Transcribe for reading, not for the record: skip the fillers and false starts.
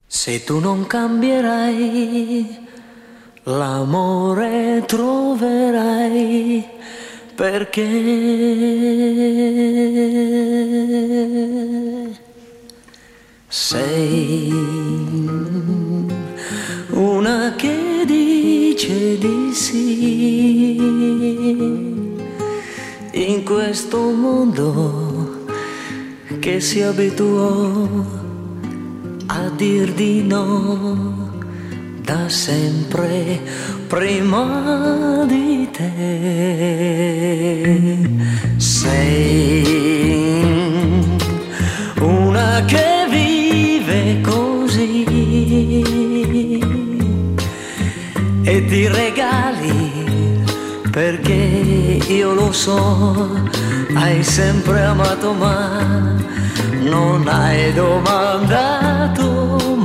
Se tu non cambierai, l'amore troverai, perché sei una che dice di sì in questo mondo che si abituò a dir di no da sempre prima di te. Sei una che vive così e ti regali perché io lo so, hai sempre amato ma non hai domandato